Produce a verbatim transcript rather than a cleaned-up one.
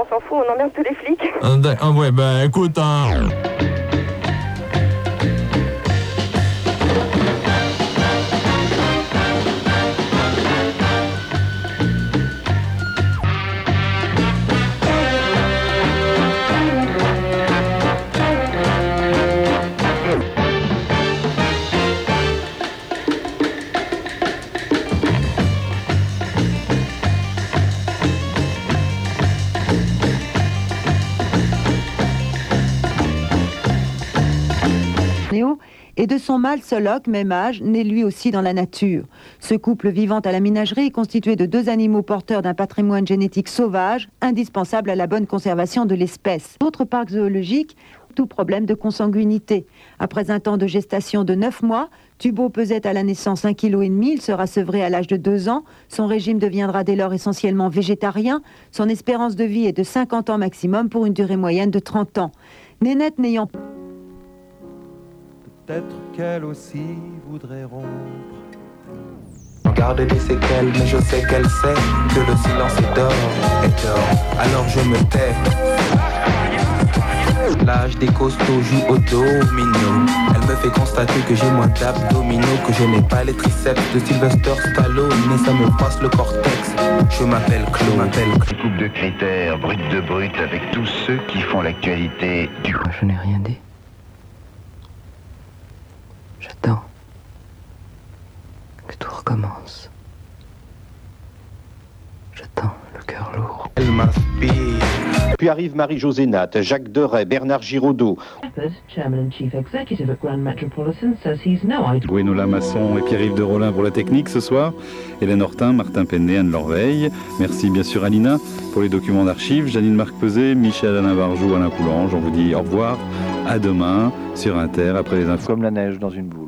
on s'en fout, on emmerde tous les flics. Ah, ah ouais, bah écoute, hein... Et de son mâle Soloc, même âge, né lui aussi dans la nature. Ce couple vivant à la ménagerie est constitué de deux animaux porteurs d'un patrimoine génétique sauvage, indispensable à la bonne conservation de l'espèce. D'autres parcs zoologiques, tout problème de consanguinité. Après un temps de gestation de neuf mois, Tubo pesait à la naissance un virgule cinq kilos, il sera sevré à l'âge de deux ans, son régime deviendra dès lors essentiellement végétarien, son espérance de vie est de cinquante ans maximum pour une durée moyenne de trente ans. Nénette n'ayant peut-être qu'elle aussi voudrait rompre. On garde des séquelles, mais je sais qu'elle sait que le silence est d'or, est d'or. Alors je me tais. L'âge des costauds joue au domino. Elle me fait constater que j'ai moins d'abdominaux, que je n'ai pas les triceps de Sylvester Stallone, mais ça me passe le cortex. Je m'appelle Claude. Je m'appelle Claude. Coupe de critères, brut de brut, avec tous ceux qui font l'actualité du... Je n'ai rien dit. J'attends que tout recommence. J'attends, le cœur lourd. Elle m'inspire. Puis arrive Marie-Josée Nat, Jacques Deray, Bernard Giraudot. Gwenola Masson et Pierre-Yves de Rollin pour la technique ce soir. Hélène Hortin, Martin Pennet, Anne Lorveille. Merci bien sûr Alina pour les documents d'archives. Janine Marc-Peset, Michel Alain Barjou, Alain Poulange. On vous dit au revoir, à demain sur Inter après les infos. Comme la neige dans une boule.